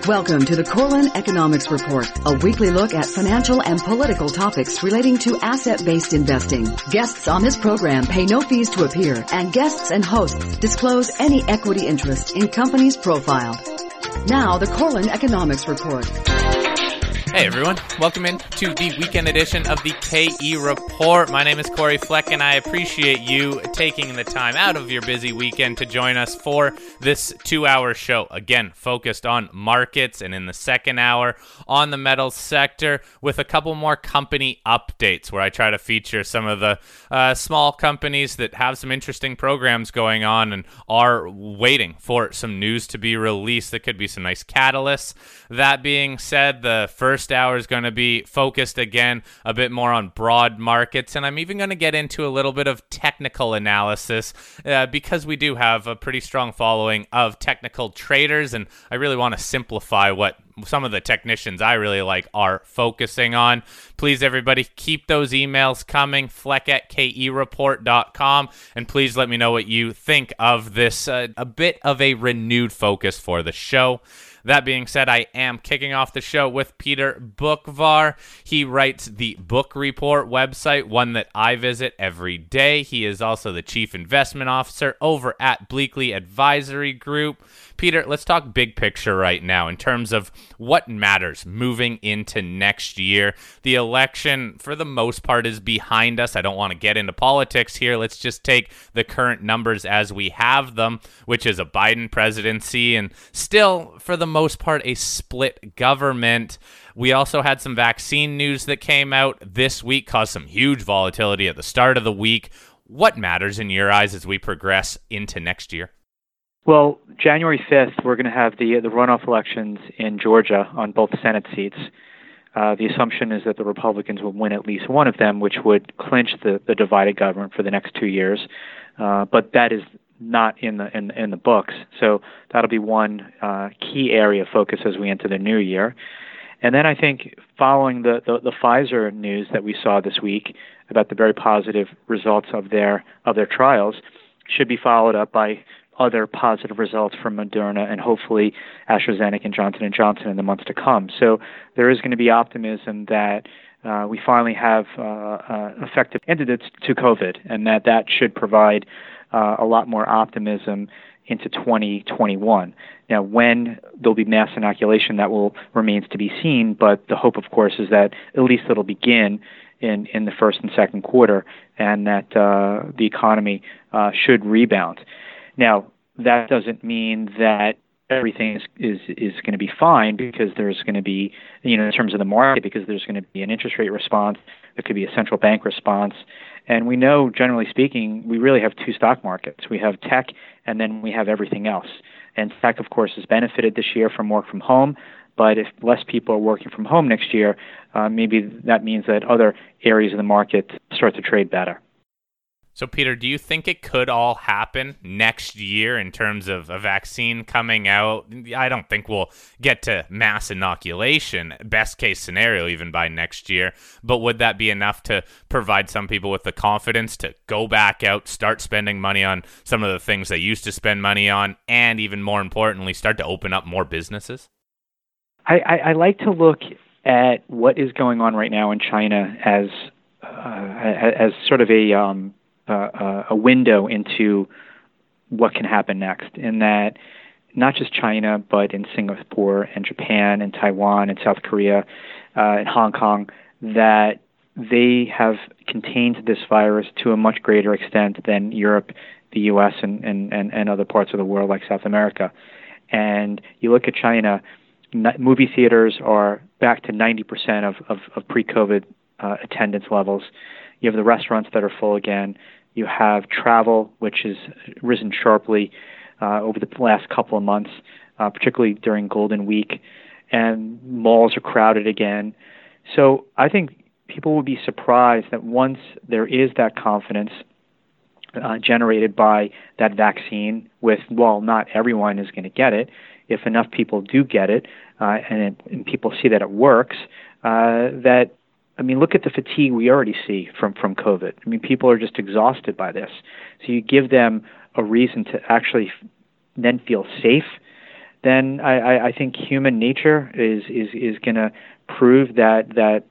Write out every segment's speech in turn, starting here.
Welcome to the Corlin Economics Report, a weekly look at financial and political topics relating to asset-based investing. Guests on this program pay no fees to appear, and guests and hosts disclose any equity interest in companies profiled. Now, the Corlin Economics Report. Hey everyone, welcome in to the weekend edition of the KE Report. My name is Corey Fleck, and I appreciate you taking the time out of your busy weekend to join us for this 2-hour show. Again, focused on markets, and in the second hour on the metals sector with a couple more company updates where I try to feature some of the small companies that have some interesting programs going on and are waiting for some news to be released that could be some nice catalysts. That being said, the first hour is going to be focused again a bit more on broad markets, and I'm even going to get into a little bit of technical analysis because we do have a pretty strong following of technical traders, and I really want to simplify what some of the technicians I really like are focusing on. Please, everybody, keep those emails coming, fleck@kereport.com, and please let me know what you think of this, a bit of a renewed focus for the show. That being said, I am kicking off the show with Peter Boockvar. He writes the Book Report website, one that I visit every day. He is also the Chief Investment Officer over at Bleakley Advisory Group. Peter, let's talk big picture right now in terms of what matters moving into next year. The election, for the most part, is behind us. I don't want to get into politics here. Let's just take the current numbers as we have them, which is a Biden presidency and still, for the most part, a split government. We also had some vaccine news that came out this week, caused some huge volatility at the start of the week. What matters in your eyes as we progress into next year? Well, January 5th, we're going to have the runoff elections in Georgia on both Senate seats. The assumption is that the Republicans will win at least one of them, which would clinch the divided government for the next 2 years. But that is not in the books. So that'll be one key area of focus as we enter the new year. And then I think following the Pfizer news that we saw this week about the very positive results of their trials should be followed up by other positive results from Moderna and hopefully AstraZeneca and Johnson & Johnson in the months to come. So there is going to be optimism that we finally have effective antidotes to COVID, and that should provide a lot more optimism into 2021. Now, when there'll be mass inoculation, that remains to be seen, but the hope, of course, is that at least it'll begin in the first and second quarter, and that the economy should rebound. Now, that doesn't mean that everything is going to be fine, because there's going to be, in terms of the market, because there's going to be an interest rate response, there could be a central bank response. And we know, generally speaking, we really have two stock markets. We have tech, and then we have everything else. And tech, of course, has benefited this year from work from home. But if less people are working from home next year, maybe that means that other areas of the market start to trade better. So, Peter, do you think it could all happen next year in terms of a vaccine coming out? I don't think we'll get to mass inoculation, best case scenario, even by next year. But would that be enough to provide some people with the confidence to go back out, start spending money on some of the things they used to spend money on, and even more importantly, start to open up more businesses? I like to look at what is going on right now in China as sort of a window into what can happen next, in that not just China, but in Singapore and Japan and Taiwan and South Korea and Hong Kong, that they have contained this virus to a much greater extent than Europe, the U.S., and other parts of the world like South America. And you look at China, movie theaters are back to 90% of pre-COVID attendance levels. You have the restaurants that are full again. You have travel, which has risen sharply over the last couple of months, particularly during Golden Week, and malls are crowded again. So I think people will be surprised that once there is that confidence generated by that vaccine, while not everyone is going to get it, if enough people do get it and people see that it works, look at the fatigue we already see from COVID. People are just exhausted by this. So you give them a reason to actually then feel safe then I think human nature is going to prove that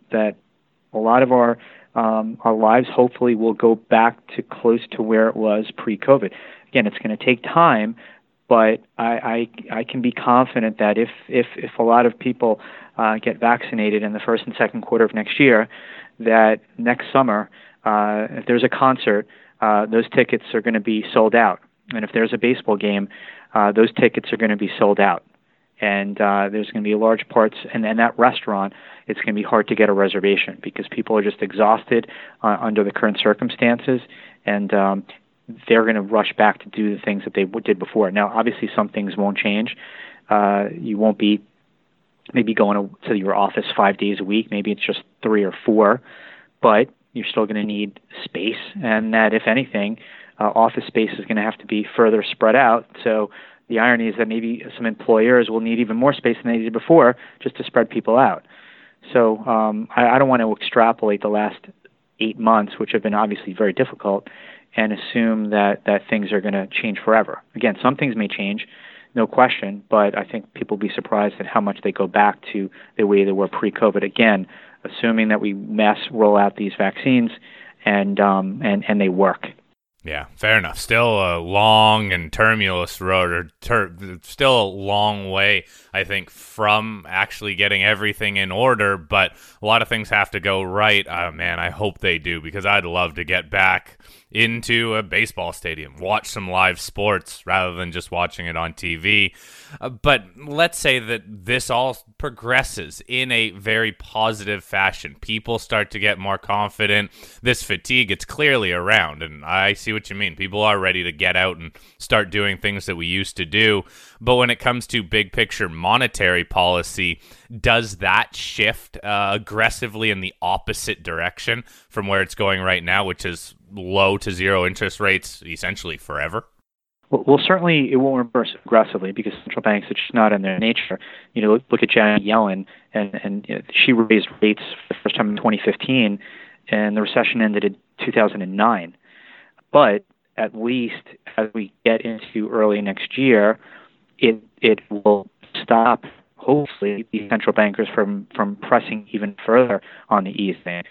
a lot of our lives hopefully will go back to close to where it was pre-COVID. Again, it's going to take time, but I can be confident that if a lot of people get vaccinated in the first and second quarter of next year, that next summer, if there's a concert, those tickets are going to be sold out. And if there's a baseball game, those tickets are going to be sold out. And there's going to be large parts, and that restaurant, it's going to be hard to get a reservation because people are just exhausted under the current circumstances, and they're going to rush back to do the things that they did before. Now, obviously, some things won't change. You won't be maybe going to your office 5 days a week. Maybe it's just 3 or 4, but you're still going to need space, and that, if anything, office space is going to have to be further spread out. So the irony is that maybe some employers will need even more space than they did before just to spread people out. So I don't want to extrapolate the last 8 months, which have been obviously very difficult, and assume that things are going to change forever. Again, some things may change, no question, but I think people will be surprised at how much they go back to the way they were pre-COVID. Again, assuming that we mass roll out these vaccines and they work. Yeah, fair enough. Still a long and tumultuous road, or still a long way, I think, from actually getting everything in order, but a lot of things have to go right. Man, I hope they do, because I'd love to get back into a baseball stadium, watch some live sports rather than just watching it on TV. But let's say that this all progresses in a very positive fashion. People start to get more confident. This fatigue, it's clearly around, and I see what you mean. People are ready to get out and start doing things that we used to do. But when it comes to big picture monetary policy, does that shift aggressively in the opposite direction from where it's going right now, which is low to zero interest rates essentially forever? Well, certainly it won't reverse aggressively because central banks, it's just not in their nature. Look at Janet Yellen, and she raised rates for the first time in 2015, and the recession ended in 2009. But at least as we get into early next year, it will stop, hopefully, the central bankers from pressing even further on the easing.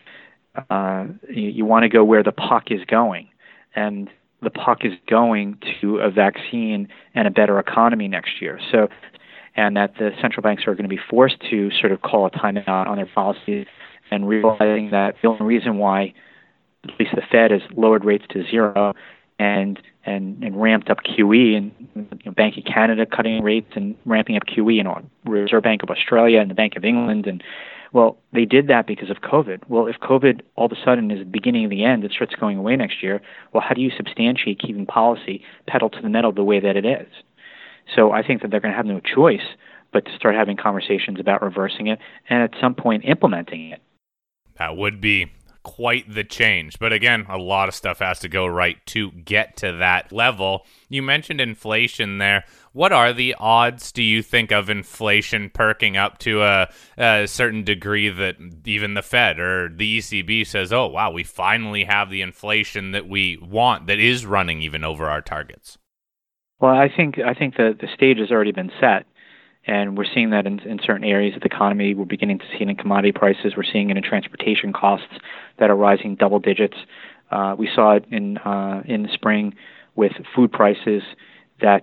You want to go where the puck is going, and the puck is going to a vaccine and a better economy next year. So, and that the central banks are going to be forced to sort of call a timeout on their policies, and realizing that the only reason why at least the Fed has lowered rates to zero and ramped up QE, and Bank of Canada cutting rates and ramping up QE, and Reserve Bank of Australia and the Bank of England, and well, they did that because of COVID. Well, if COVID all of a sudden is the beginning of the end, it starts going away next year, well, how do you substantiate keeping policy pedal to the metal the way that it is? So I think that they're going to have no choice but to start having conversations about reversing it and at some point implementing it. That would be quite the change. But again, a lot of stuff has to go right to get to that level. You mentioned inflation there. What are the odds, do you think, of inflation perking up to a certain degree that even the Fed or the ECB says, oh, wow, we finally have the inflation that we want that is running even over our targets? Well, I think the stage has already been set. And we're seeing that in certain areas of the economy. We're beginning to see it in commodity prices. We're seeing it in transportation costs that are rising double digits. We saw it in the spring with food prices that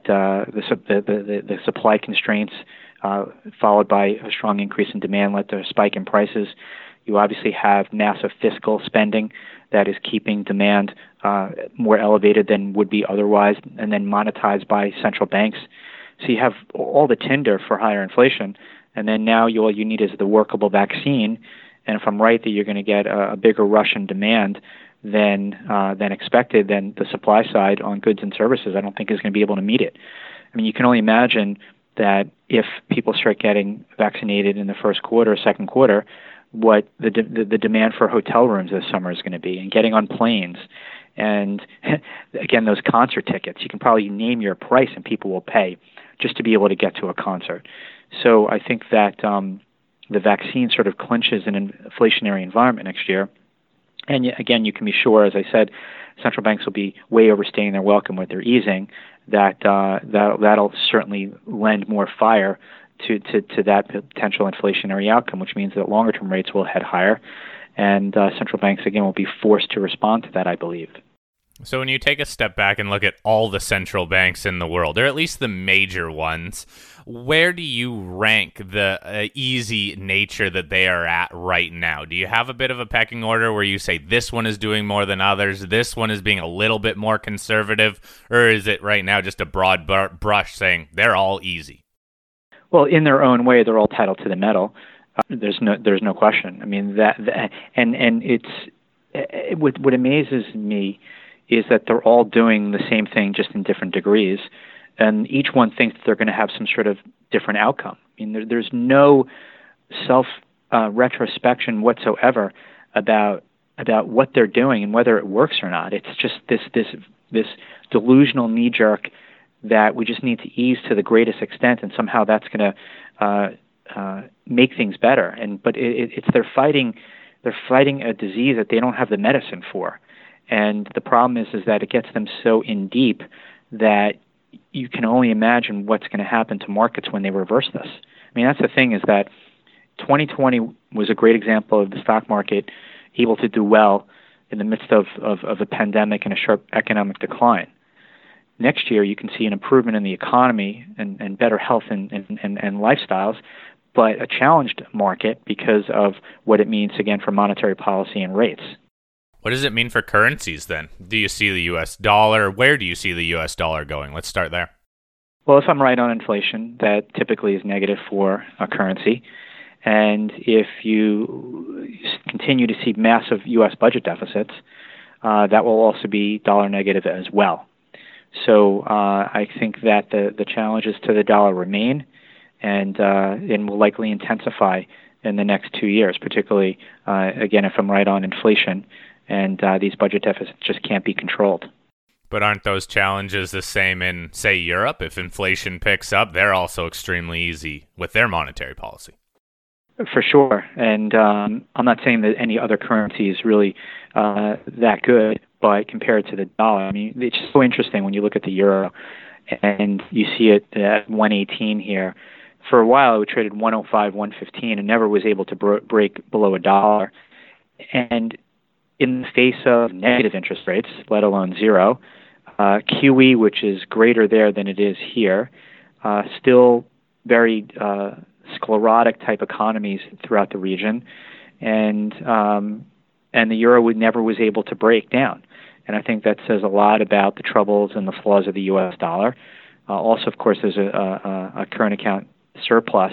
the supply constraints followed by a strong increase in demand led to a spike in prices. You obviously have massive fiscal spending that is keeping demand more elevated than would be otherwise, and then monetized by central banks. So you have all the tinder for higher inflation, and then now all you need is the workable vaccine. And if I'm right that you're going to get a bigger rush in demand than expected, then the supply side on goods and services I don't think is going to be able to meet it. I mean, you can only imagine that if people start getting vaccinated in the first quarter, second quarter, what the demand for hotel rooms this summer is going to be, and getting on planes. And again, those concert tickets, you can probably name your price and people will pay just to be able to get to a concert. So I think that the vaccine sort of clinches an inflationary environment next year. And again, you can be sure, as I said, central banks will be way overstaying their welcome with their easing. that'll certainly lend more fire to that potential inflationary outcome, which means that longer-term rates will head higher, and central banks, again, will be forced to respond to that, I believe. So when you take a step back and look at all the central banks in the world, or at least the major ones, where do you rank the easy nature that they are at right now? Do you have a bit of a pecking order where you say this one is doing more than others, this one is being a little bit more conservative, or is it right now just a broad brush saying they're all easy? Well, in their own way, they're all titled to the medal. There's no question. I mean and it's what amazes me is that they're all doing the same thing just in different degrees, and each one thinks that they're going to have some sort of different outcome. I mean, there's no retrospection whatsoever about what they're doing and whether it works or not. It's just this delusional knee jerk that we just need to ease to the greatest extent, and somehow that's going to make things better. But they're fighting a disease that they don't have the medicine for. And the problem is that it gets them so in deep that you can only imagine what's going to happen to markets when they reverse this. I mean, that's the thing, is that 2020 was a great example of the stock market able to do well in the midst of a pandemic and a sharp economic decline. Next year, you can see an improvement in the economy and better health and lifestyles, but a challenged market because of what it means, again, for monetary policy and rates. What does it mean for currencies then? Do you see the U.S. dollar? Where do you see the U.S. dollar going? Let's start there. Well, if I'm right on inflation, that typically is negative for a currency. And if you continue to see massive U.S. budget deficits, that will also be dollar negative as well. So I think that the challenges to the dollar remain and will likely intensify in the next 2 years, particularly, again, if I'm right on inflation. And these budget deficits just can't be controlled. But aren't those challenges the same in, say, Europe? If inflation picks up, they're also extremely easy with their monetary policy. For sure. And I'm not saying that any other currency is really that good, but compared to the dollar, I mean, it's so interesting when you look at the euro and you see it at 118 here. For a while, it traded 105, 115, and never was able to break below $1. And in the face of negative interest rates, let alone zero, QE, which is greater there than it is here, still very sclerotic type economies throughout the region, and the euro never was able to break down. And I think that says a lot about the troubles and the flaws of the U.S. dollar. Also, of course, there's a current account surplus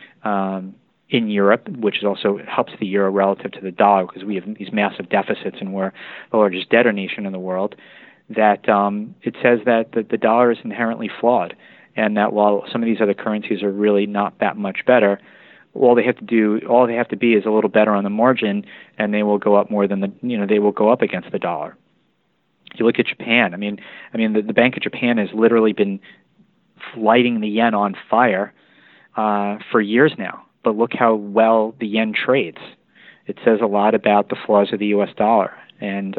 in Europe, which also helps the euro relative to the dollar because we have these massive deficits and we're the largest debtor nation in the world, that it says that the dollar is inherently flawed, and that while some of these other currencies are really not that much better, all they have to be is a little better on the margin, and they will go up more than they will go up against the dollar. You look at Japan. I mean, the Bank of Japan has literally been lighting the yen on fire for years now. But look how well the yen trades. It says a lot about the flaws of the U.S. dollar. And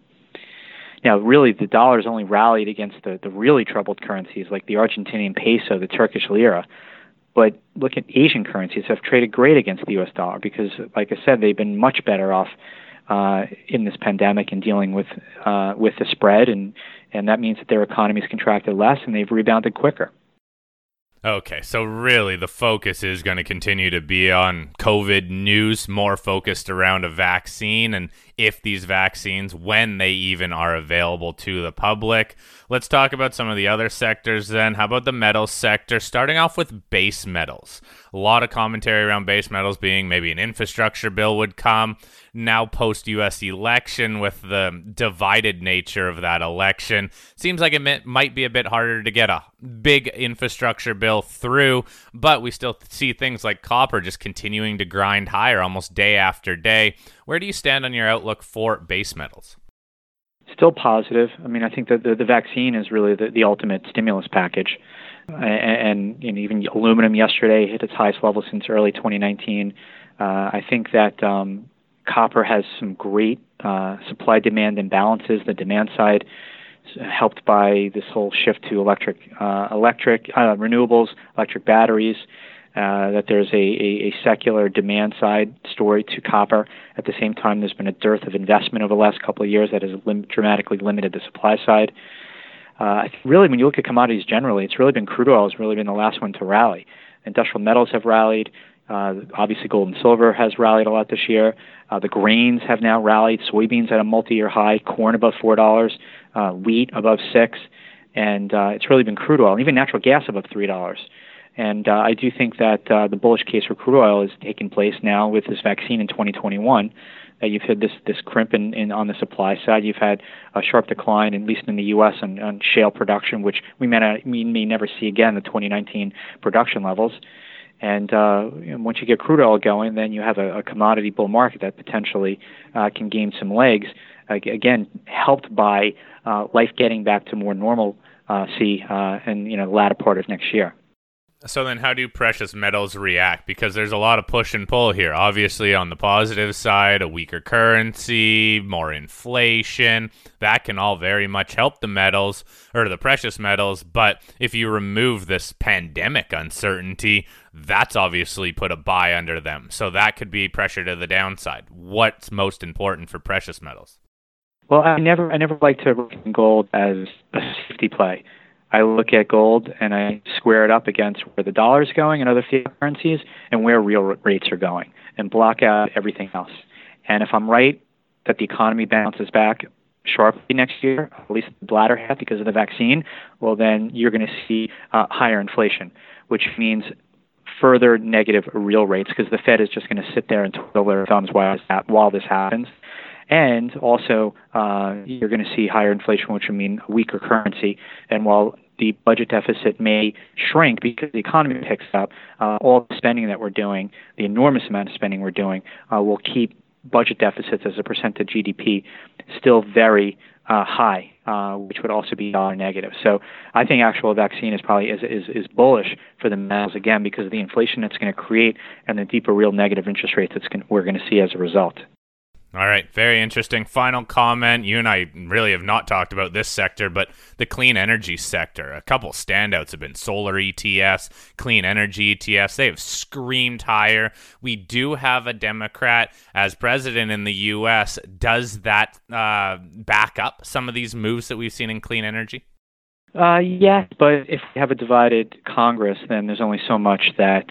really, the dollar's only rallied against the really troubled currencies like the Argentinian peso, the Turkish lira. But look at Asian currencies have traded great against the U.S. dollar because, like I said, they've been much better off in this pandemic and dealing with the spread, and that means that their economies contracted less and they've rebounded quicker. Okay, so really the focus is going to continue to be on COVID news, more focused around a vaccine and if these vaccines, when they even are available to the public. Let's talk about some of the other sectors then. How about the metals sector? Starting off with base metals. A lot of commentary around base metals being maybe an infrastructure bill would come. Now post-U.S. election, with the divided nature of that election, seems like it might be a bit harder to get a big infrastructure bill through, but we still see things like copper just continuing to grind higher almost day after day. Where do you stand on your outlook for base metals? Still positive. I mean, I think that the vaccine is really the ultimate stimulus package. And even aluminum yesterday hit its highest level since early 2019. I think that copper has some great supply-demand imbalances. The demand side helped by this whole shift to renewables, electric batteries, that there's a secular demand side story to copper. At the same time, there's been a dearth of investment over the last couple of years that has dramatically limited the supply side. Really, when you look at commodities generally, it's really been crude oil has really been the last one to rally. Industrial metals have rallied. Obviously, gold and silver has rallied a lot this year. The grains have now rallied. Soybeans at a multi-year high. Corn above $4. Wheat above $6. And it's really been crude oil. And even natural gas above $3. And I do think that the bullish case for crude oil is taking place now with this vaccine in 2021. You've had this crimp on the supply side. You've had a sharp decline, at least in the U.S., on shale production, which we may never see again, the 2019 production levels. And once you get crude oil going, then you have a commodity bull market that potentially can gain some legs, again, helped by life getting back to more normalcy in the latter part of next year. So then how do precious metals react? Because there's a lot of push and pull here. Obviously, on the positive side, a weaker currency, more inflation, that can all very much help the metals, or the precious metals. But if you remove this pandemic uncertainty, that's obviously put a buy under them. So that could be pressure to the downside. What's most important for precious metals? Well, I never like to look at gold as a safety play. I look at gold and I square it up against where the dollar is going and other fiat currencies and where real rates are going and block out everything else. And if I'm right that the economy bounces back sharply next year, at least the latter half because of the vaccine, well, then you're going to see higher inflation, which means further negative real rates because the Fed is just going to sit there and twiddle their thumbs while this happens. And also, you're going to see higher inflation, which would mean a weaker currency. And while the budget deficit may shrink because the economy picks up, all the spending that we're doing, the enormous amount of spending we're doing, will keep budget deficits as a percent of GDP still very high, which would also be dollar negative. So I think actual vaccine is probably is bullish for the metals again because of the inflation it's going to create and the deeper real negative interest rates we're going to see as a result. All right, very interesting. Final comment. You and I really have not talked about this sector, but the clean energy sector. A couple standouts have been solar ETFs, clean energy ETFs. They have screamed higher. We do have a Democrat as president in the U.S. Does that back up some of these moves that we've seen in clean energy? Yes, but if we have a divided Congress, then there's only so much that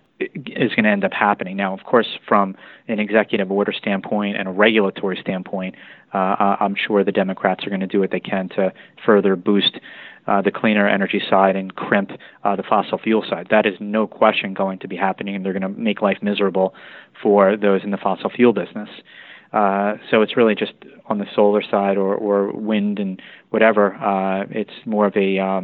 is going to end up happening. Now, of course, from an executive order standpoint and a regulatory standpoint, I'm sure the Democrats are going to do what they can to further boost the cleaner energy side and crimp the fossil fuel side. That is no question going to be happening, and they're going to make life miserable for those in the fossil fuel business. So it's really just on the solar side or wind and whatever. It's more of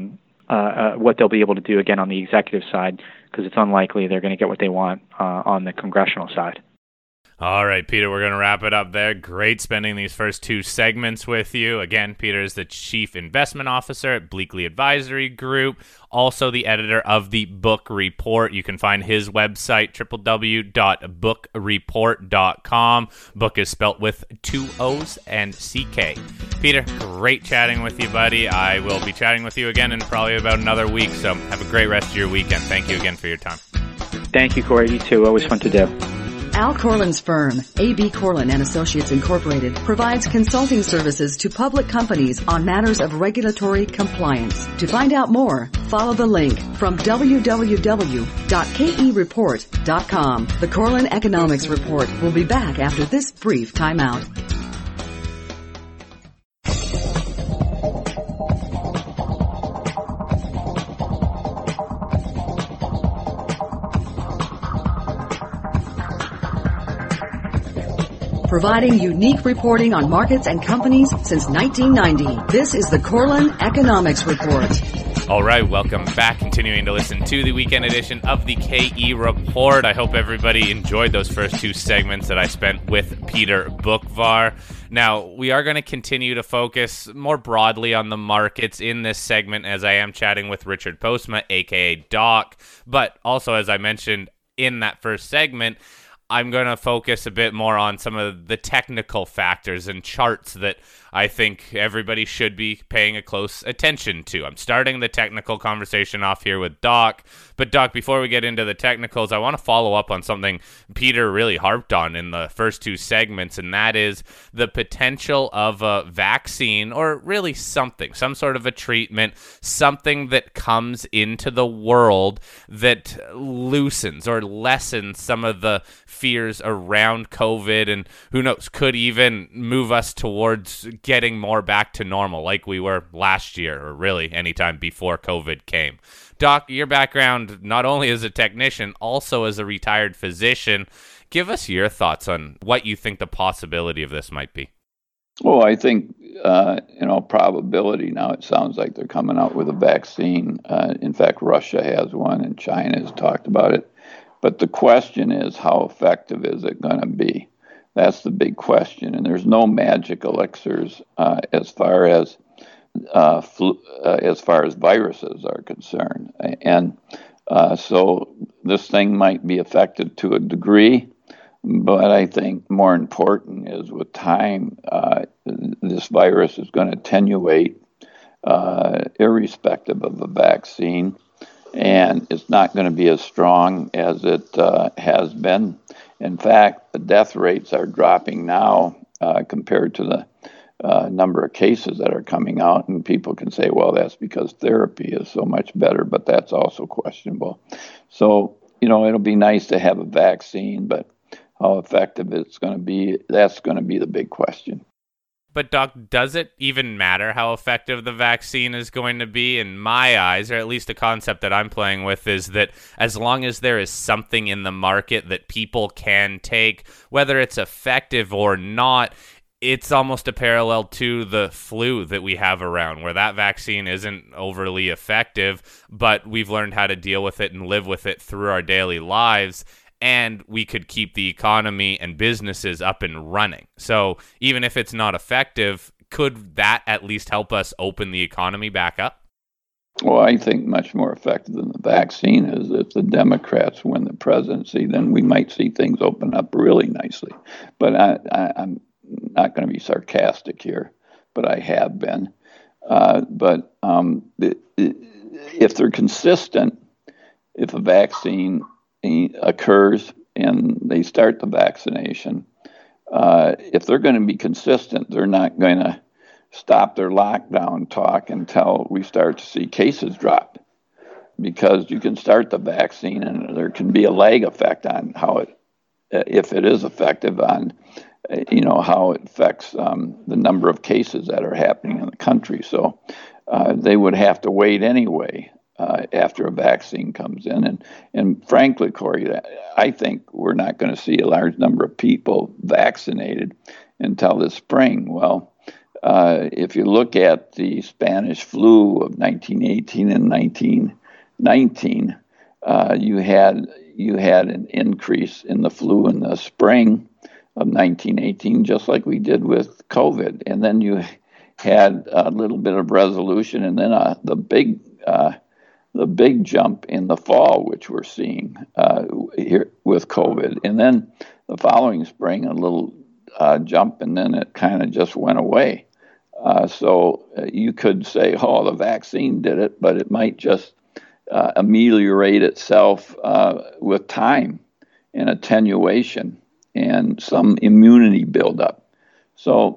a what they'll be able to do again on the executive side, because it's unlikely they're going to get what they want on the congressional side. All right, Peter, we're going to wrap it up there. Great spending these first two segments with you. Again, Peter is the Chief Investment Officer at Bleakley Advisory Group, also the editor of the Book Report. You can find his website, www.bookreport.com. Book is spelt with 2 O's and CK. Peter, great chatting with you, buddy. I will be chatting with you again in probably about another week, so have a great rest of your weekend. Thank you again for your time. Thank you, Corey. You too. Always fun to do. Al Corlin's firm, A.B. Corlin and Associates Incorporated, provides consulting services to public companies on matters of regulatory compliance. To find out more, follow the link from www.kereport.com. The Corlin Economics Report will be back after this brief timeout. Providing unique reporting on markets and companies since 1990. This is the Corlin Economics Report. All right, welcome back. Continuing to listen to the weekend edition of the KE Report. I hope everybody enjoyed those first two segments that I spent with Peter Boockvar. Now, we are going to continue to focus more broadly on the markets in this segment as I am chatting with Richard Postma, a.k.a. Doc. But also, as I mentioned in that first segment, I'm going to focus a bit more on some of the technical factors and charts that I think everybody should be paying a close attention to. I'm starting the technical conversation off here with Doc. But Doc, before we get into the technicals, I want to follow up on something Peter really harped on in the first two segments, and that is the potential of a vaccine, or really something, some sort of a treatment, something that comes into the world that loosens or lessens some of the fears around COVID, and who knows, could even move us towards getting more back to normal like we were last year, or really anytime before COVID came. Doc, your background not only as a technician, also as a retired physician. Give us your thoughts on what you think the possibility of this might be. Well, I think, probability now, it sounds like they're coming out with a vaccine. In fact, Russia has one and China has talked about it. But the question is, how effective is it going to be? That's the big question. And there's no magic elixirs as far as viruses are concerned. And so this thing might be effective to a degree, but I think more important is with time, this virus is going to attenuate irrespective of the vaccine, and it's not going to be as strong as it has been. In fact, the death rates are dropping now compared to the number of cases that are coming out, and people can say, well, that's because therapy is so much better, but that's also questionable. So, it'll be nice to have a vaccine, but how effective it's going to be, that's going to be the big question. But Doc, does it even matter how effective the vaccine is going to be? In my eyes, or at least the concept that I'm playing with, is that as long as there is something in the market that people can take, whether it's effective or not, it's almost a parallel to the flu that we have around, where that vaccine isn't overly effective, but we've learned how to deal with it and live with it through our daily lives. And we could keep the economy and businesses up and running. So even if it's not effective, could that at least help us open the economy back up? Well, I think much more effective than the vaccine is if the Democrats win the presidency, then we might see things open up really nicely. But I'm not going to be sarcastic here, but I have been. If they're consistent, if a vaccine occurs and they start the vaccination, if they're going to be consistent, they're not going to stop their lockdown talk until we start to see cases drop, because you can start the vaccine and there can be a lag effect on how it, if it is effective, on how it affects the number of cases that are happening in the country. So they would have to wait anyway after a vaccine comes in. And frankly, Corey, I think we're not going to see a large number of people vaccinated until this spring. Well, if you look at the Spanish flu of 1918 and 1919, you had an increase in the flu in the spring of 1918, just like we did with COVID. And then you had a little bit of resolution, and then the big jump in the fall, which we're seeing here with COVID. And then the following spring, a little jump, and then it kind of just went away. So you could say, oh, the vaccine did it, but it might just ameliorate itself with time and attenuation and some immunity buildup. So,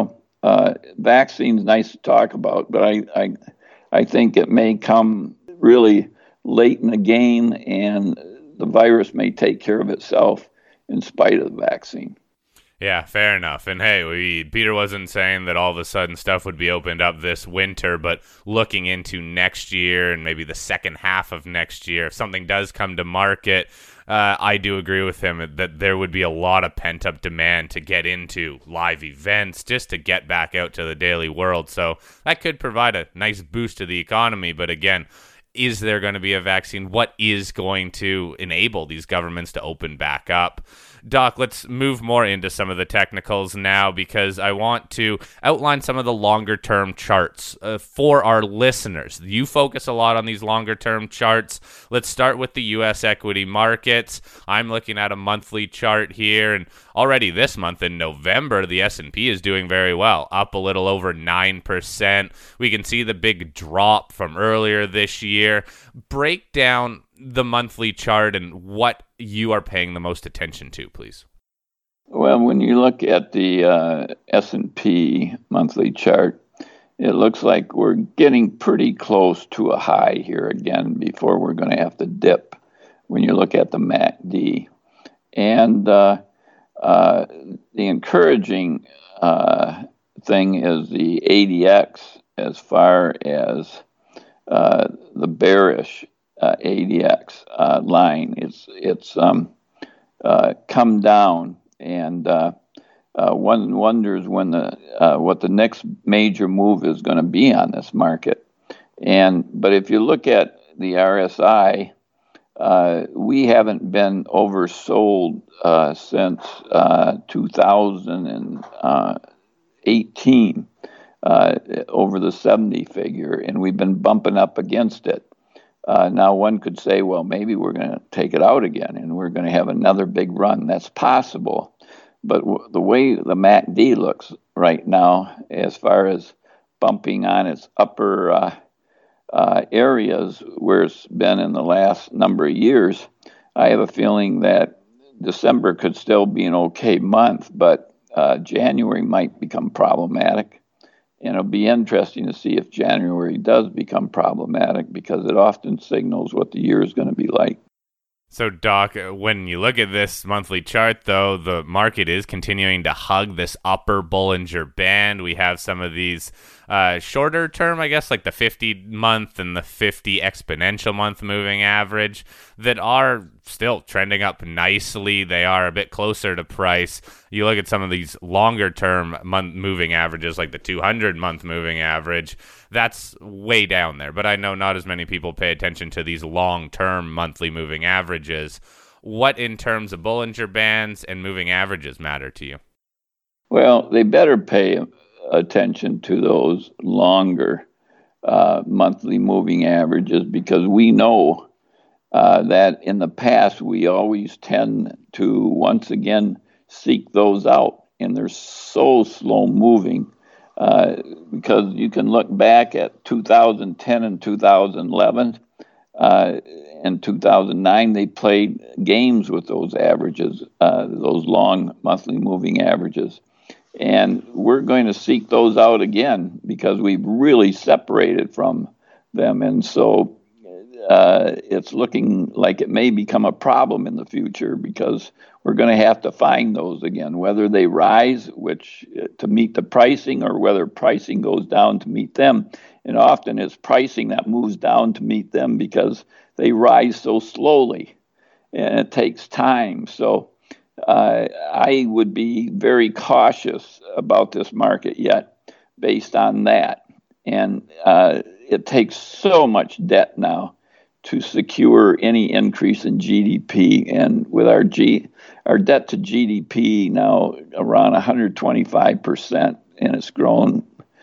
vaccine's nice to talk about, but I think it may come really late in the game, and the virus may take care of itself in spite of the vaccine. Yeah, fair enough. And hey, Peter wasn't saying that all of a sudden stuff would be opened up this winter, but looking into next year and maybe the second half of next year, if something does come to market, I do agree with him that there would be a lot of pent-up demand to get into live events, just to get back out to the daily world. So that could provide a nice boost to the economy. But again, is there going to be a vaccine? What is going to enable these governments to open back up? Doc, let's move more into some of the technicals now, because I want to outline some of the longer-term charts for our listeners. You focus a lot on these longer-term charts. Let's start with the U.S. equity markets. I'm looking at a monthly chart here, and already this month in November, the S&P is doing very well, up a little over 9%. We can see the big drop from earlier this year. Break down the monthly chart and what you are paying the most attention to, please. Well, when you look at the S&P monthly chart, it looks like we're getting pretty close to a high here again before we're going to have to dip when you look at the MACD. And the encouraging thing is the ADX as far as the bearish ADX line. It's come down, and one wonders when what the next major move is going to be on this market. But if you look at the RSI, we haven't been oversold since 2018 over the 70 figure, and we've been bumping up against it. Now, one could say, well, maybe we're going to take it out again and we're going to have another big run. That's possible. But the way the MACD looks right now, as far as bumping on its upper areas where it's been in the last number of years, I have a feeling that December could still be an okay month, but January might become problematic. And it'll be interesting to see if January does become problematic, because it often signals what the year is going to be like. So, Doc, when you look at this monthly chart, though, the market is continuing to hug this upper Bollinger Band. We have some of these shorter term, I guess, like the 50-month and the 50 exponential month moving average that are still trending up nicely. They are a bit closer to price. You look at some of these longer term month moving averages, like the 200-month moving average, that's way down there. But I know not as many people pay attention to these long-term monthly moving averages. What, in terms of Bollinger Bands and moving averages, matter to you? Well, they better pay attention to those longer monthly moving averages, because we know that in the past we always tend to once again seek those out, and they're so slow moving because you can look back at 2010 and 2011 and 2009. They played games with those averages, those long monthly moving averages. And we're going to seek those out again because we've really separated from them. And so it's looking like it may become a problem in the future, because we're going to have to find those again, whether they rise, which to meet the pricing, or whether pricing goes down to meet them. And often it's pricing that moves down to meet them because they rise so slowly and it takes time. So I would be very cautious about this market yet based on that. And it takes so much debt now to secure any increase in GDP. And with our debt to GDP now around 125%, and it's grown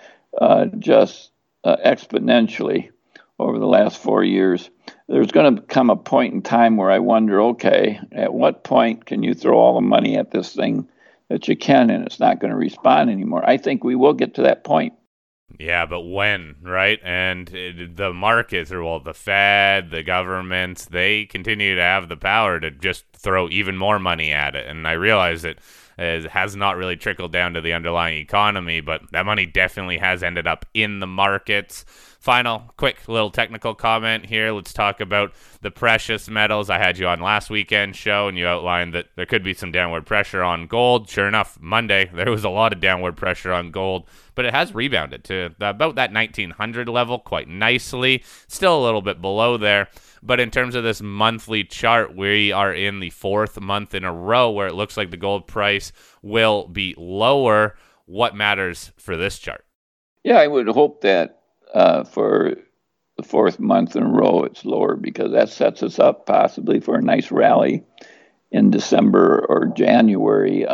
just exponentially over the last 4 years, there's going to come a point in time where I wonder, okay, at what point can you throw all the money at this thing that you can, and it's not going to respond anymore? I think we will get to that point. Yeah, but when, right? And the markets, or well, the Fed, the governments, they continue to have the power to just throw even more money at it. And I realize it has not really trickled down to the underlying economy, but that money definitely has ended up in the markets. Final, quick little technical comment here. Let's talk about the precious metals. I had you on last weekend's show, and you outlined that there could be some downward pressure on gold. Sure enough, Monday, there was a lot of downward pressure on gold, but it has rebounded to about that 1900 level quite nicely. Still a little bit below there, but in terms of this monthly chart, we are in the fourth month in a row where it looks like the gold price will be lower. What matters for this chart? Yeah, I would hope that for the fourth month in a row it's lower, because that sets us up possibly for a nice rally in December or January.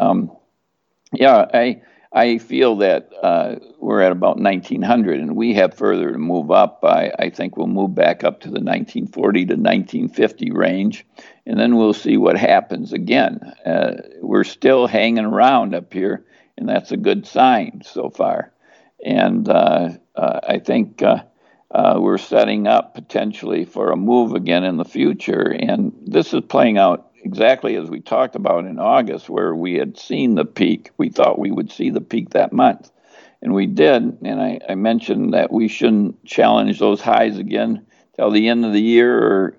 I feel that we're at about 1900, and we have further to move up. I think we'll move back up to the 1940 to 1950 range, and then we'll see what happens again. We're still hanging around up here, and that's a good sign so far. And I think we're setting up potentially for a move again in the future. And this is playing out exactly as we talked about in August, where we had seen the peak. We thought we would see the peak that month, and we did. And I mentioned that we shouldn't challenge those highs again till the end of the year or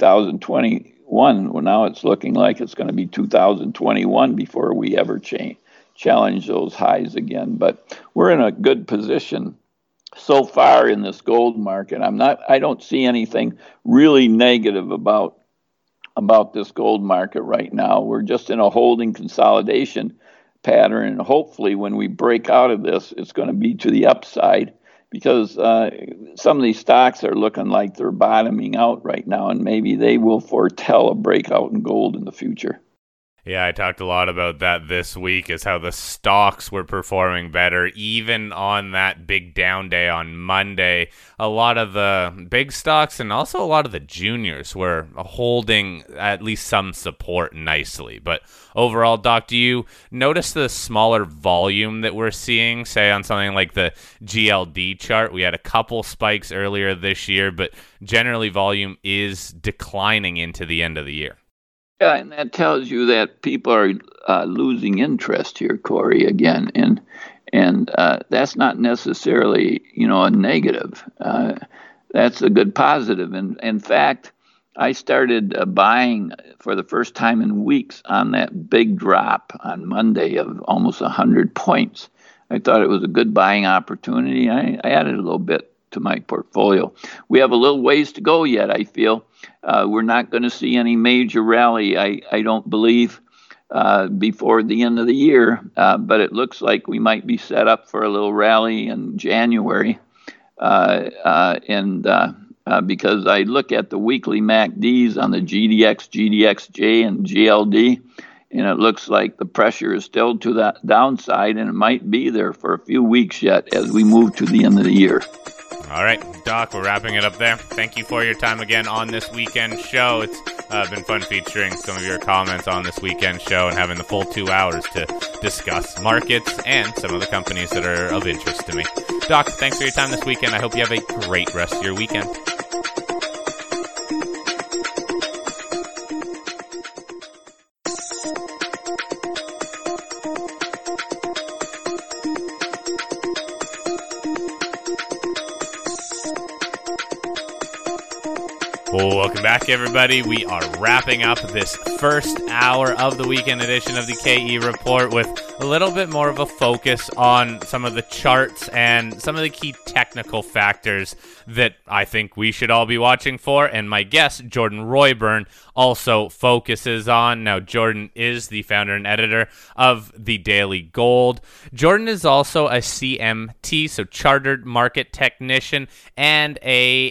2021. Well, now it's looking like it's going to be 2021 before we ever challenge those highs again. But we're in a good position so far in this gold market. I don't see anything really negative about this gold market right now. We're just in a holding consolidation pattern, and hopefully when we break out of this, it's going to be to the upside, because some of these stocks are looking like they're bottoming out right now, and maybe they will foretell a breakout in gold in the future. Yeah, I talked a lot about that this week, is how the stocks were performing better, even on that big down day on Monday. A lot of the big stocks and also a lot of the juniors were holding at least some support nicely. But overall, Doc, do you notice the smaller volume that we're seeing, say, on something like the GLD chart? We had a couple spikes earlier this year, but generally volume is declining into the end of the year. Yeah, and that tells you that people are losing interest here, Corey, again, and that's not necessarily, a negative. That's a good positive. And in fact, I started buying for the first time in weeks on that big drop on Monday of almost 100 points. I thought it was a good buying opportunity. I added a little bit to my portfolio. We have a little ways to go yet, I feel. We're not going to see any major rally, I don't believe, before the end of the year, but it looks like we might be set up for a little rally in January. Because I look at the weekly MACDs on the GDX, GDXJ, and GLD, and it looks like the pressure is still to the downside, and it might be there for a few weeks yet as we move to the end of the year. All right, Doc, we're wrapping it up there. Thank you for your time again on this weekend show. It's been fun featuring some of your comments on this weekend show and having the full 2 hours to discuss markets and some of the companies that are of interest to me. Doc, thanks for your time this weekend. I hope you have a great rest of your weekend. Welcome back, everybody. We are wrapping up this first hour of the weekend edition of the KE Report with a little bit more of a focus on some of the charts and some of the key technical factors that I think we should all be watching for, and my guest, Jordan Royburn, also focuses on. Now, Jordan is the founder and editor of The Daily Gold. Jordan is also a CMT, so Chartered Market Technician, and a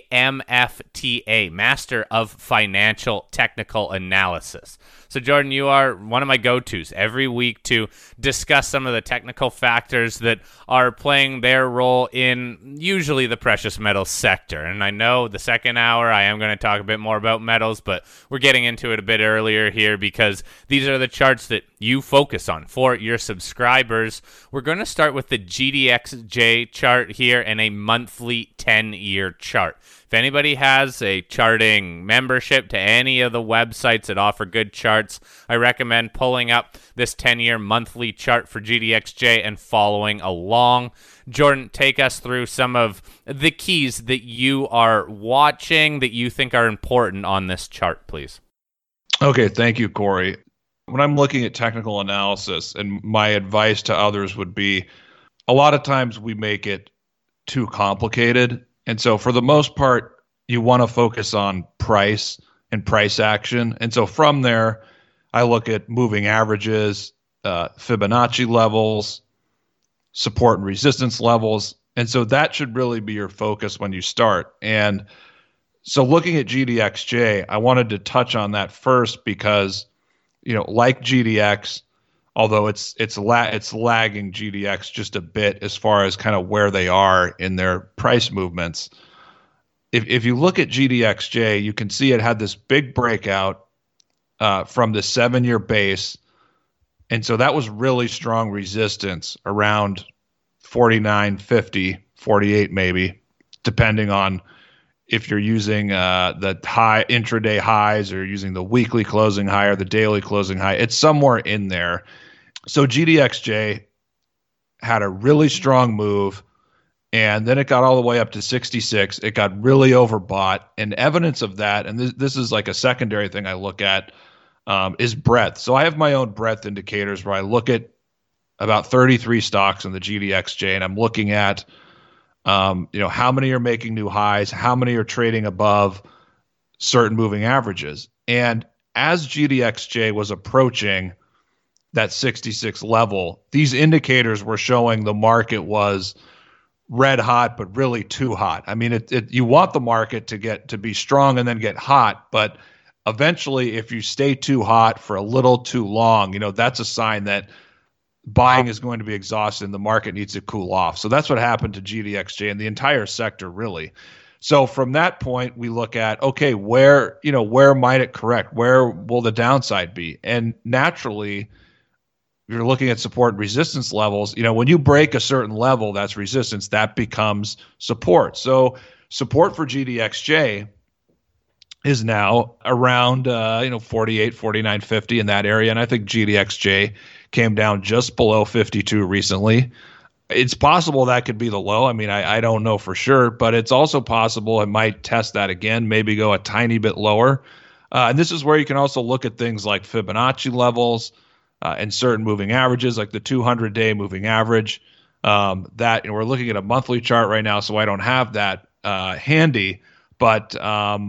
MFTA, Master of Financial Technical Analysis. So, Jordan, you are one of my go-tos every week to discuss some of the technical factors that are playing their role in usually the precious metals sector. And I know the second hour I am going to talk a bit more about metals, but we're getting into it a bit earlier here because these are the charts that you focus on for your subscribers. We're going to start with the GDXJ chart here and a monthly 10-year chart. If anybody has a charting membership to any of the websites that offer good charts, I recommend pulling up this 10-year monthly chart for GDXJ and following along. Jordan, take us through some of the keys that you are watching that you think are important on this chart, please. Okay, thank you, Corey. When I'm looking at technical analysis, and my advice to others would be, a lot of times we make it too complicated. And so for the most part, you want to focus on price and price action. And so from there, I look at moving averages, Fibonacci levels, support and resistance levels. And so that should really be your focus when you start. And so looking at GDXJ, I wanted to touch on that first because like GDX, although it's lagging GDX just a bit as far as kind of where they are in their price movements. If you look at GDXJ, you can see it had this big breakout from the 7-year base. And so that was really strong resistance around 49.50, 48 maybe, depending on if you're using the high intraday highs or using the weekly closing high or the daily closing high. It's somewhere in there. So GDXJ had a really strong move, and then it got all the way up to 66. It got really overbought, and evidence of that, and this is like a secondary thing I look at, is breadth. So I have my own breadth indicators where I look at about 33 stocks in the GDXJ, and I'm looking at how many are making new highs, how many are trading above certain moving averages. And as GDXJ was approaching that 66 level, these indicators were showing the market was red hot, but really too hot. I mean, you want the market to be strong and then get hot, but eventually if you stay too hot for a little too long, that's a sign that buying is going to be exhausted and the market needs to cool off. So that's what happened to GDXJ and the entire sector, really. So from that point, we look at, okay, where might it correct? Where will the downside be? And naturally, you're looking at support and resistance levels. When you break a certain level, that's resistance, that becomes support. So support for GDXJ is now around 48, 49.50 in that area. And I think GDXJ came down just below 52 recently. It's possible that could be the low. I mean, I don't know for sure, but it's also possible it might test that again, maybe go a tiny bit lower. And this is where you can also look at things like Fibonacci levels and certain moving averages, like the 200-day moving average. That we're looking at a monthly chart right now, so I don't have that handy. But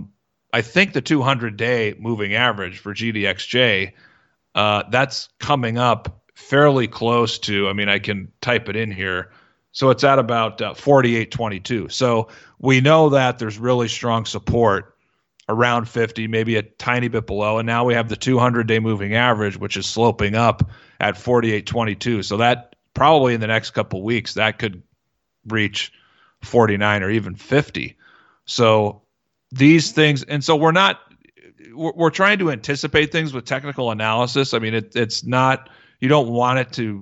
I think the 200-day moving average for GDXJ, that's coming up fairly close to, I can type it in here. So it's at about 48.22. So we know that there's really strong support around 50, maybe a tiny bit below. And now we have the 200-day moving average, which is sloping up at 48.22. So that probably in the next couple of weeks, that could reach 49 or even 50. So these things, and so we're trying to anticipate things with technical analysis. I mean, it's not, you don't want it to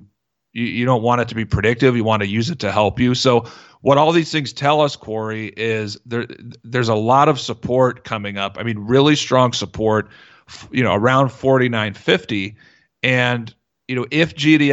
be predictive. You want to use it to help you. So what all these things tell us, Corey, is there's a lot of support coming up. I mean, really strong support, around 49.50. And, if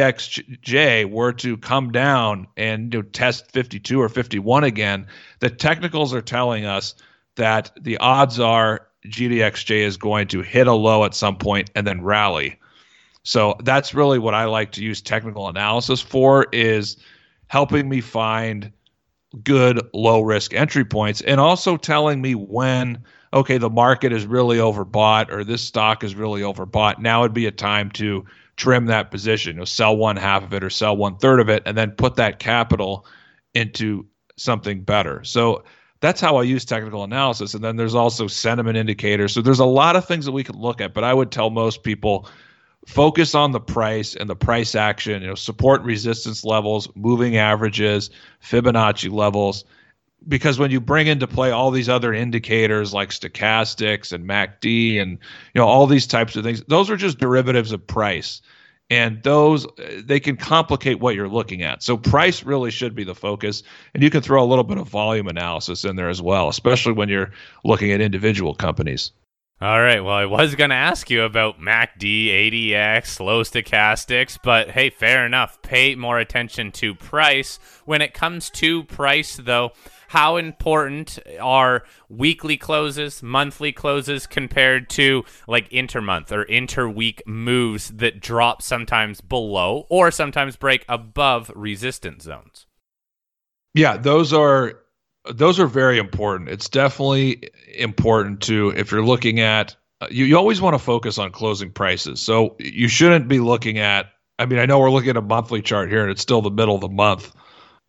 GDXJ were to come down and test 52 or 51 again, the technicals are telling us that the odds are GDXJ is going to hit a low at some point and then rally. So that's really what I like to use technical analysis for, is helping me find good low risk entry points and also telling me when, okay, the market is really overbought or this stock is really overbought. Now would be a time to trim that position, sell one half of it or sell 1/3 of it, and then put that capital into something better. So that's how I use technical analysis. And then there's also sentiment indicators. So there's a lot of things that we can look at, but I would tell most people, focus on the price and the price action, support and resistance levels, moving averages, Fibonacci levels, because when you bring into play all these other indicators like stochastics and MACD and all these types of things, those are just derivatives of price. And those, they can complicate what you're looking at. So price really should be the focus. And you can throw a little bit of volume analysis in there as well, especially when you're looking at individual companies. All right, well, I was going to ask you about MACD, ADX, slow stochastics, but hey, fair enough. Pay more attention to price. When it comes to price, though, how important are weekly closes, monthly closes compared to like intermonth or interweek moves that drop sometimes below or sometimes break above resistance zones? Yeah, those are very important. It's definitely important to, if you're looking at, you always want to focus on closing prices. So you shouldn't be looking at, I know we're looking at a monthly chart here and it's still the middle of the month,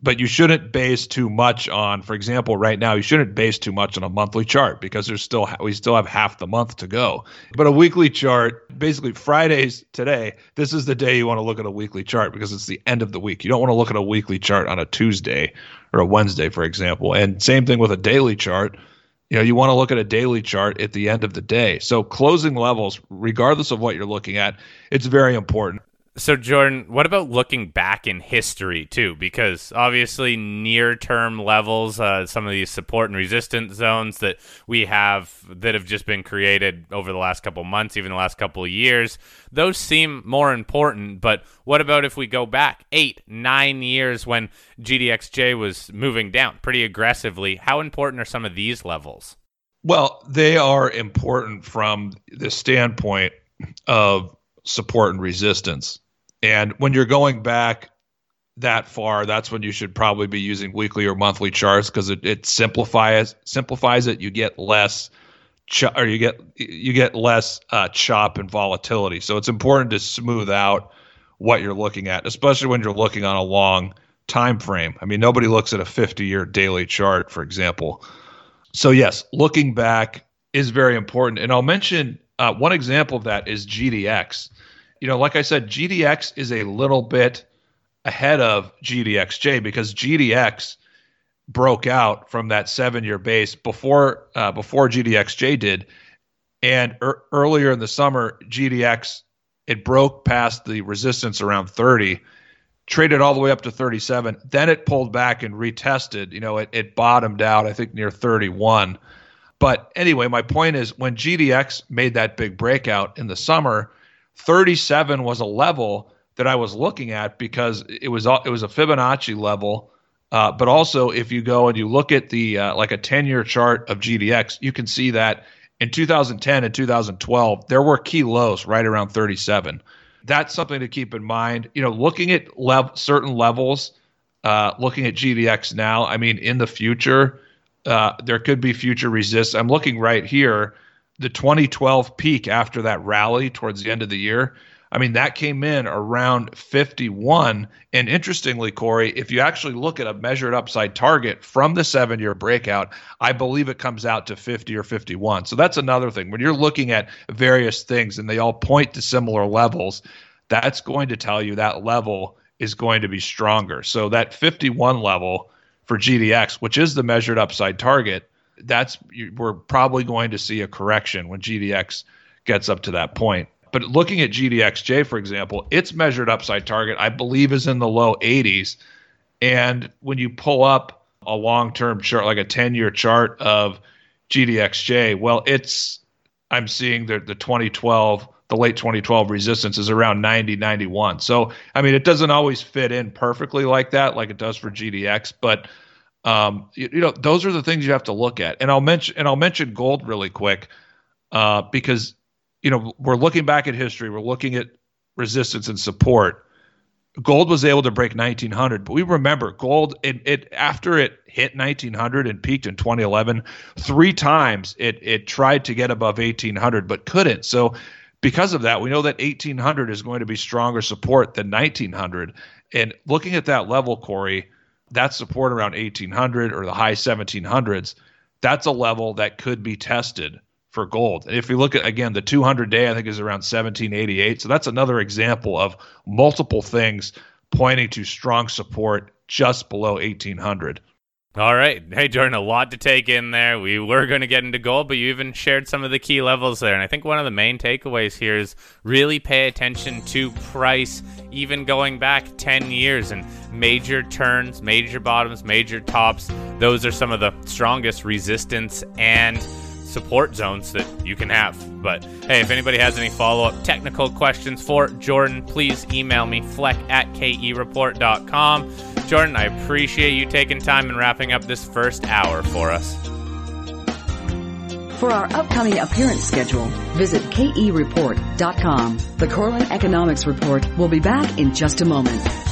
But you shouldn't base too much on, for example, right now, you shouldn't base too much on a monthly chart because we still have half the month to go. But a weekly chart, basically Fridays today, this is the day you want to look at a weekly chart because it's the end of the week. You don't want to look at a weekly chart on a Tuesday or a Wednesday, for example. And same thing with a daily chart. You want to look at a daily chart at the end of the day. So closing levels, regardless of what you're looking at, it's very important. So, Jordan, what about looking back in history, too? Because obviously near-term levels, some of these support and resistance zones that we have that have just been created over the last couple months, even the last couple of years, those seem more important. But what about if we go back 8-9 years when GDXJ was moving down pretty aggressively? How important are some of these levels? Well, they are important from the standpoint of support and resistance. And when you're going back that far, that's when you should probably be using weekly or monthly charts because it simplifies it. You get less you get less chop and volatility. So it's important to smooth out what you're looking at, especially when you're looking on a long time frame. I mean, nobody looks at a 50-year daily chart, for example. So yes, looking back is very important. And I'll mention one example of that is GDX. Like I said, GDX is a little bit ahead of GDXJ because GDX broke out from that 7-year base before GDXJ did. And earlier in the summer, GDX, it broke past the resistance around 30, traded all the way up to 37. Then it pulled back and retested. It bottomed out, I think, near 31. But anyway, my point is when GDX made that big breakout in the summer, 37 was a level that I was looking at because it was a Fibonacci level. But also, if you go and you look at the like a 10-year chart of GDX, you can see that in 2010 and 2012, there were key lows right around 37. That's something to keep in mind. Looking at certain levels, looking at GDX now, I mean, in the future, there could be future resistance. I'm looking right here. The 2012 peak after that rally towards the end of the year, I mean, that came in around 51. And interestingly, Corey, if you actually look at a measured upside target from the 7-year breakout, I believe it comes out to 50 or 51. So that's another thing. When you're looking at various things and they all point to similar levels, that's going to tell you that level is going to be stronger. So that 51 level for GDX, which is the measured upside target, we're probably going to see a correction when GDX gets up to that point. But looking at GDXJ, for example, its measured upside target, I believe, is in the low 80s. And when you pull up a long-term chart, like a 10-year chart of GDXJ, well, I'm seeing the late 2012 resistance is around 90, 91. So, I mean, it doesn't always fit in perfectly like that, like it does for GDX, but those are the things you have to look at. And I'll mention gold really quick because we're looking back at history. We're looking at resistance and support. Gold was able to break 1900, but we remember gold. After it hit 1900 and peaked in 2011, 3 times it tried to get above 1800 but couldn't. So because of that, we know that 1800 is going to be stronger support than 1900. And looking at that level, Corey, that support around 1800 or the high 1700s, that's a level that could be tested for gold. And if you look at, again, the 200-day, I think is around 1788. So that's another example of multiple things pointing to strong support just below 1800. All right. Hey, Jordan, a lot to take in there. We were going to get into gold, but you even shared some of the key levels there. And I think one of the main takeaways here is really pay attention to price, even going back 10 years and major turns, major bottoms, major tops. Those are some of the strongest resistance and support zones that you can have. But hey, if anybody has any follow-up technical questions for Jordan, please email me, fleck@kereport.com. Jordan, I appreciate you taking time and wrapping up this first hour for us. For our upcoming appearance schedule, visit kereport.com. The Corlin Economics Report will be back in just a moment.